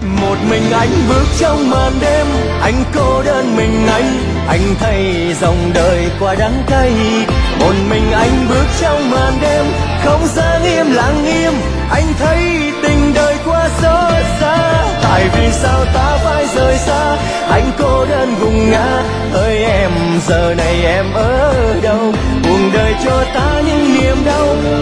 Một mình anh bước trong màn đêm, anh cô đơn mình anh thấy dòng đời qua đắng cay. Một mình anh bước trong màn đêm, không gian im lặng im, anh thấy tình đời qua xót xa. Tại vì sao ta phải rời xa, anh cô đơn gục ngã. Hỡi em giờ này em ở đâu, buông đời cho ta những niềm đau.